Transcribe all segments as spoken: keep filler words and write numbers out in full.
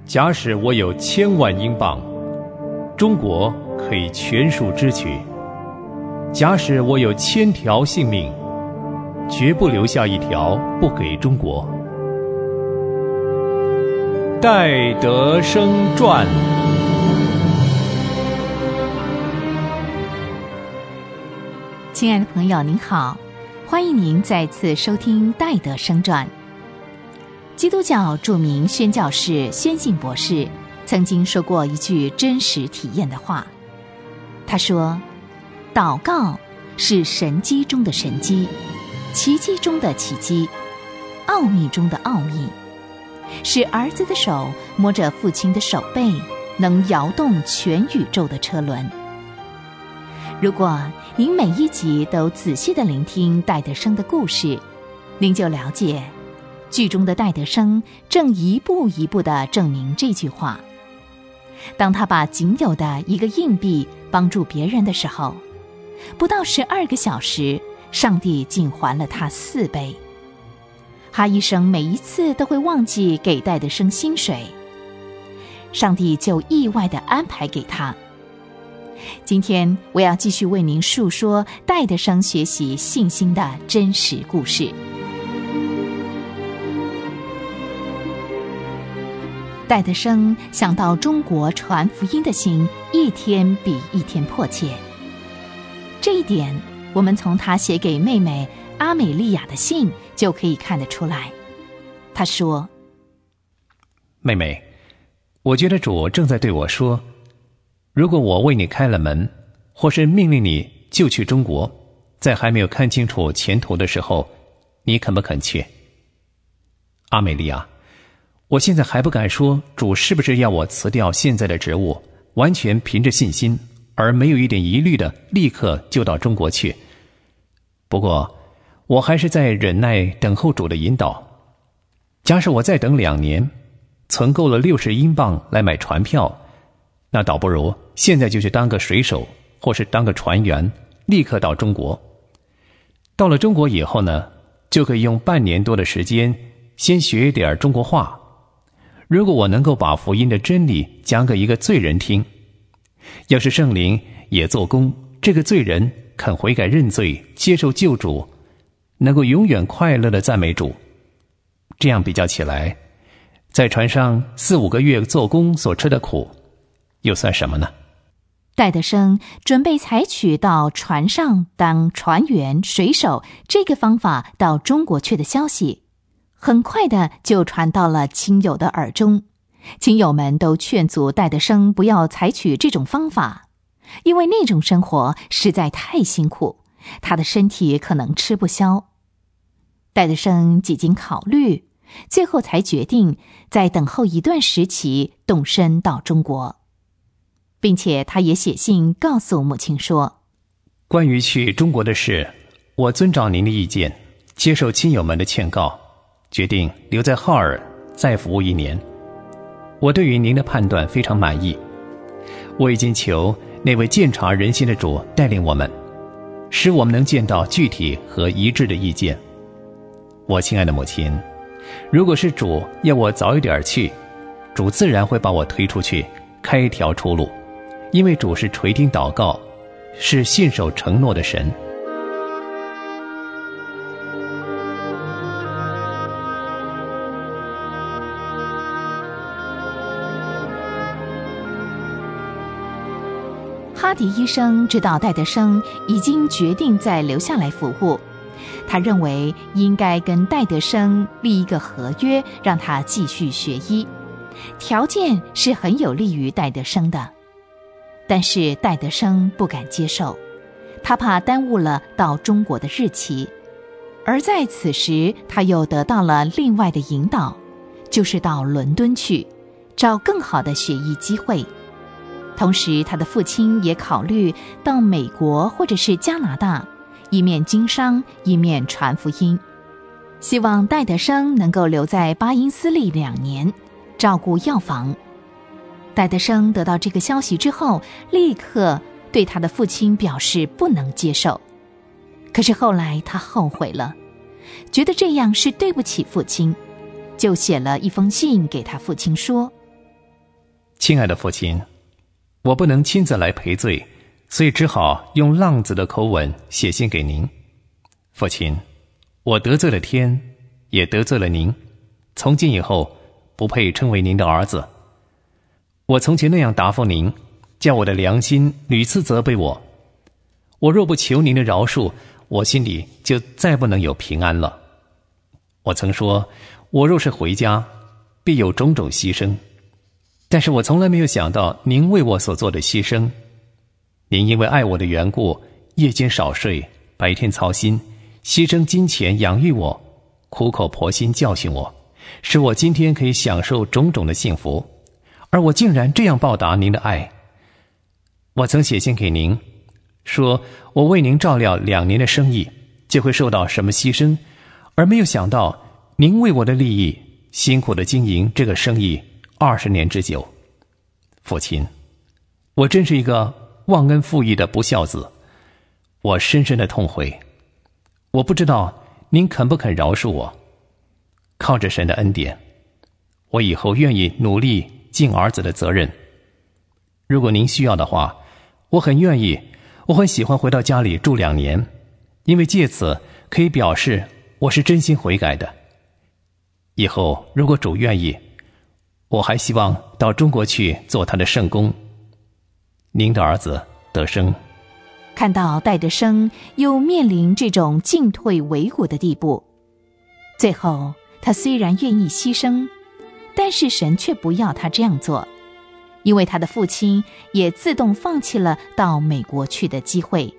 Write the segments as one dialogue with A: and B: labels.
A: 假使我有千万英镑，中国可以全数支取；假使我有千条性命，绝不留下一条不给中国。戴德生传。
B: 亲爱的朋友您好，欢迎您再次收听戴德生传。基督教著名宣教士宣信博士曾经说过一句真实体验的话，他说，祷告是神迹中的神迹，奇迹中的奇迹，奥秘中的奥秘，是儿子的手摸着父亲的手背，能摇动全宇宙的车轮。如果您每一集都仔细地聆听戴德生的故事，您就了解剧中的戴德生正一步一步地证明这句话。当他把仅有的一个硬币帮助别人的时候，不到十二个小时，上帝竟还了他四倍。哈医生每一次都会忘记给戴德生薪水，上帝就意外地安排给他。今天我要继续为您述说戴德生学习信心的真实故事。戴德生想到中国传福音的心一天比一天迫切，这一点我们从他写给妹妹阿美利亚的信就可以看得出来。他说，
A: 妹妹，我觉得主正在对我说，如果我为你开了门，或是命令你就去中国，在还没有看清楚前途的时候，你肯不肯去？阿美利亚，我现在还不敢说主是不是要我辞掉现在的职务，完全凭着信心，而没有一点疑虑的立刻就到中国去。不过我还是在忍耐等候主的引导。假使我再等两年，存够了六十英镑来买船票，那倒不如现在就去当个水手，或是当个船员，立刻到中国。到了中国以后呢，就可以用半年多的时间先学一点中国话。如果我能够把福音的真理讲给一个罪人听，要是圣灵也做工，这个罪人肯悔改认罪，接受救主，能够永远快乐地赞美主，这样比较起来，在船上四五个月做工所吃的苦又算什么呢？
B: 戴德生准备采取到船上当船员、水手这个方法到中国去的消息，很快的就传到了亲友的耳中。亲友们都劝阻戴德生不要采取这种方法，因为那种生活实在太辛苦，他的身体可能吃不消。戴德生几经考虑，最后才决定再等候一段时期，动身到中国。并且他也写信告诉母亲说，
A: 关于去中国的事，我遵照您的意见，接受亲友们的劝告，决定留在浩尔再服务一年。我对于您的判断非常满意，我已经求那位鉴察人心的主带领我们，使我们能见到具体和一致的意见。我亲爱的母亲，如果是主要我早一点去，主自然会把我推出去，开一条出路，因为主是垂听祷告，是信守承诺的神。
B: 哈迪医生知道戴德生已经决定再留下来服务，他认为应该跟戴德生立一个合约，让他继续学医，条件是很有利于戴德生的。但是戴德生不敢接受，他怕耽误了到中国的日期。而在此时，他又得到了另外的引导，就是到伦敦去，找更好的学医机会。同时他的父亲也考虑到美国或者是加拿大，一面经商，一面传福音，希望戴德生能够留在巴音斯利两年，照顾药房。戴德生得到这个消息之后，立刻对他的父亲表示不能接受。可是后来他后悔了，觉得这样是对不起父亲，就写了一封信给他父亲说，
A: 亲爱的父亲，我不能亲自来赔罪，所以只好用浪子的口吻写信给您。父亲，我得罪了天，也得罪了您，从今以后不配称为您的儿子。我从前那样答复您，叫我的良心屡次责备我。我若不求您的饶恕，我心里就再不能有平安了。我曾说，我若是回家，必有种种牺牲，但是我从来没有想到您为我所做的牺牲。您因为爱我的缘故，夜间少睡，白天操心，牺牲金钱养育我，苦口婆心教训我，使我今天可以享受种种的幸福，而我竟然这样报答您的爱。我曾写信给您，说我为您照料两年的生意，就会受到什么牺牲，而没有想到您为我的利益辛苦地经营这个生意二十年之久。父亲，我真是一个忘恩负义的不孝子，我深深的痛悔。我不知道您肯不肯饶恕我。靠着神的恩典，我以后愿意努力尽儿子的责任。如果您需要的话，我很愿意，我很喜欢回到家里住两年，因为借此可以表示我是真心悔改的。以后如果主愿意，我还希望到中国去做他的圣工。您的儿子德生。
B: 看到戴德生又面临这种进退维谷的地步，最后他虽然愿意牺牲，但是神却不要他这样做，因为他的父亲也自动放弃了到美国去的机会。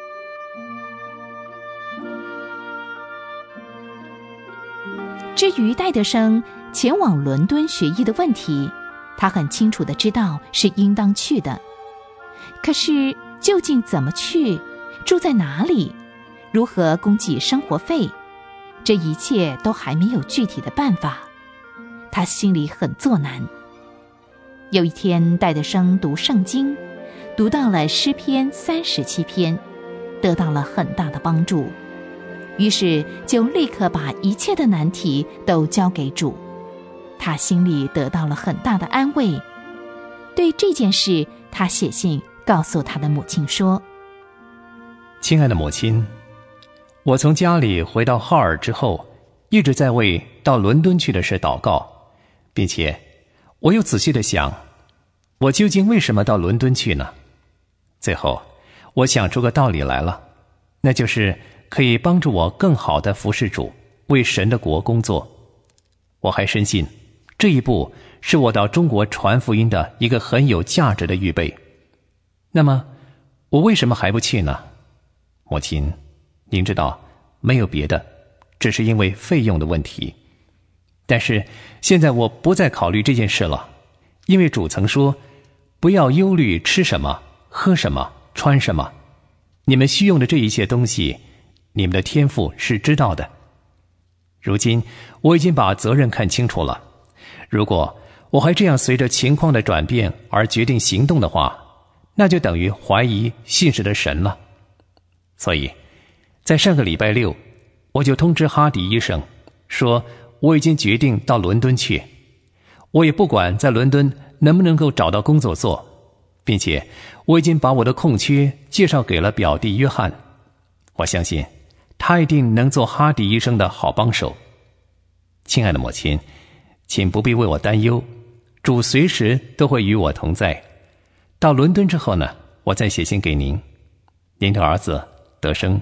B: 至于戴德生前往伦敦学医的问题，他很清楚地知道是应当去的，可是究竟怎么去，住在哪里，如何供给生活费，这一切都还没有具体的办法，他心里很作难。有一天，戴德生读圣经，读到了诗篇三十七篇，得到了很大的帮助，于是就立刻把一切的难题都交给主，他心里得到了很大的安慰。对这件事，他写信告诉他的母亲说：
A: 亲爱的母亲，我从家里回到哈尔之后，一直在为到伦敦去的事祷告，并且我又仔细地想，我究竟为什么到伦敦去呢？最后我想出个道理来了，那就是可以帮助我更好地服侍主，为神的国工作。我还深信这一步是我到中国传福音的一个很有价值的预备。那么我为什么还不去呢？母亲，您知道，没有别的，只是因为费用的问题。但是现在我不再考虑这件事了，因为主曾说，不要忧虑吃什么喝什么穿什么，你们需用的这一切东西，你们的天父是知道的。如今我已经把责任看清楚了，如果我还这样随着情况的转变而决定行动的话，那就等于怀疑信实的神了。所以在上个礼拜六，我就通知哈迪医生说，我已经决定到伦敦去，我也不管在伦敦能不能够找到工作做，并且我已经把我的空缺介绍给了表弟约翰，我相信他一定能做哈迪医生的好帮手。亲爱的母亲，请不必为我担忧，主随时都会与我同在。到伦敦之后呢，我再写信给您。您的儿子德生。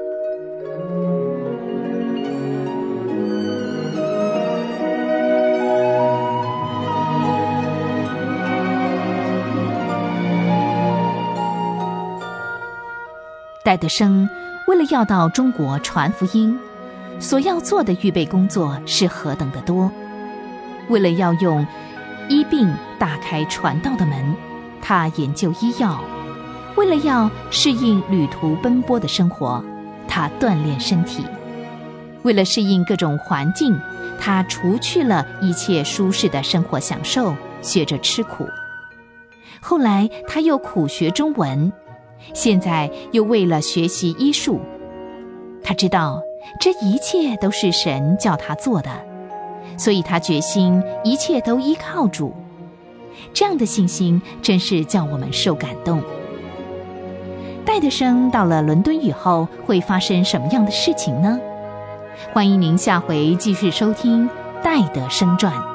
B: 戴德生为了要到中国传福音，所要做的预备工作是何等的多。为了要用医病打开传道的门，他研究医药；为了要适应旅途奔波的生活，他锻炼身体；为了适应各种环境，他除去了一切舒适的生活享受，学着吃苦。后来他又苦学中文，现在又为了学习医术。他知道这一切都是神叫他做的，所以他决心一切都依靠主。 这样的信心真是叫我们受感动。戴德生到了伦敦以后会发生什么样的事情呢？欢迎您下回继续收听《戴德生传》。